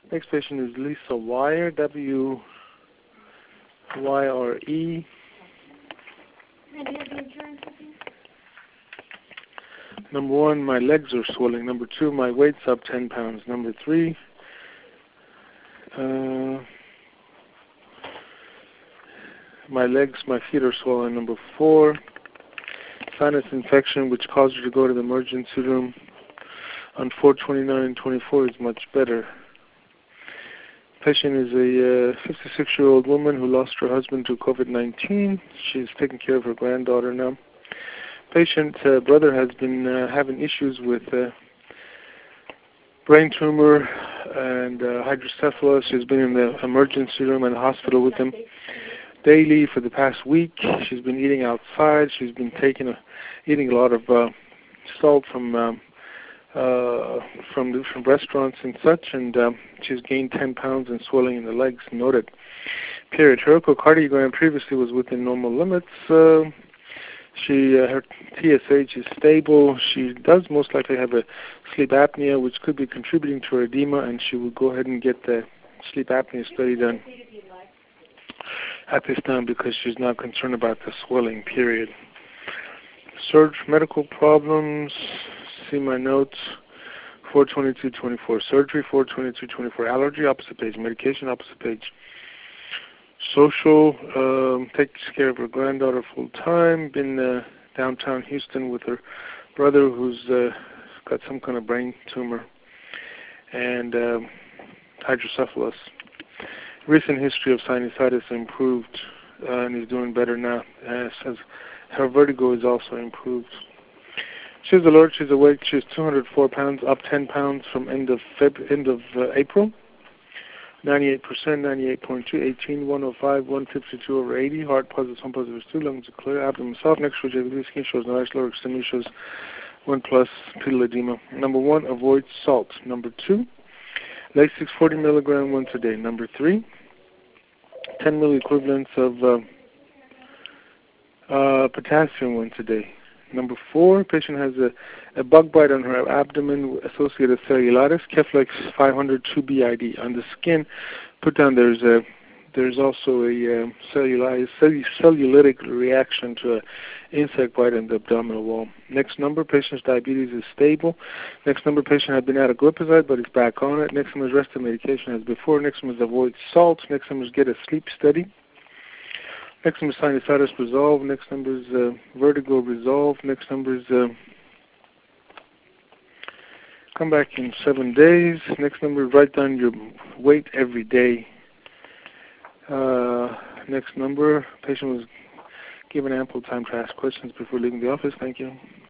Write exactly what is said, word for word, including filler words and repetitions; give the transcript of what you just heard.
Next patient is Lisa Wire, W Y R E. Number one, my legs are swelling. Number two, my weight's up ten pounds. Number three, uh, my legs, my feet are swollen. Number four, sinus infection, which caused her to go to the emergency room on four twenty-nine twenty-four is much better. Patient is a uh, fifty-six-year-old woman who lost her husband to COVID nineteen. She's taking care of her granddaughter now. Patient's uh, brother has been uh, having issues with uh, brain tumor and uh, hydrocephalus. She's been in the emergency room and the hospital with him daily for the past week. She's been eating outside. She's been taking a, eating a lot of uh, salt from um, uh, from the, from restaurants and such, and um, she's gained ten pounds and swelling in the legs. Noted. Period. Her echocardiogram previously was within normal limits. Uh, She, uh, her T S H is stable. She does most likely have a sleep apnea, which could be contributing to her edema, and she will go ahead and get the sleep apnea study done at this time because she's not concerned about the swelling, period. Surge medical problems, see my notes, four twenty-two twenty-four. Surgery, four twenty-two twenty-four. Allergy, opposite page. Medication, opposite page. Social, um, takes care of her granddaughter full time, been uh, downtown Houston with her brother who's uh, got some kind of brain tumor and uh, hydrocephalus. Recent history of sinusitis improved uh, and is doing better now. Uh, says her vertigo is also improved. She's alert, she's awake, she's two hundred four pounds, up ten pounds from end of Feb- end of uh, April. ninety-eight percent, ninety-eight point two, eighteen, one oh five, one fifty-two over eighty, heart positive, sun positive two, lungs are clear, abdomen soft, next for J V D, skin shows no ice, lower extremity shows one plus, pedal edema. Number one, avoid salt. Number two, Lasix forty milligram once a day. Number three, ten milliequivalents of uh, uh, potassium once a day. Number four, patient has a, a bug bite on her abdomen associated with cellulitis, Keflex five hundred two B I D. On the skin, put down there's a there's also a um, cellulitis, cellulitic reaction to an insect bite in the abdominal wall. Next number, patient's diabetes is stable. Next number, patient had been out of glipizide, but is back on it. Next number is rested medication as before. Next number is avoid salt. Next number is get a sleep study. Next number is sinusitis resolve. Next number is uh, vertigo resolve. Next number is uh, come back in seven days. Next number is write down your weight every day. Uh, next number, patient was given ample time to ask questions before leaving the office. Thank you.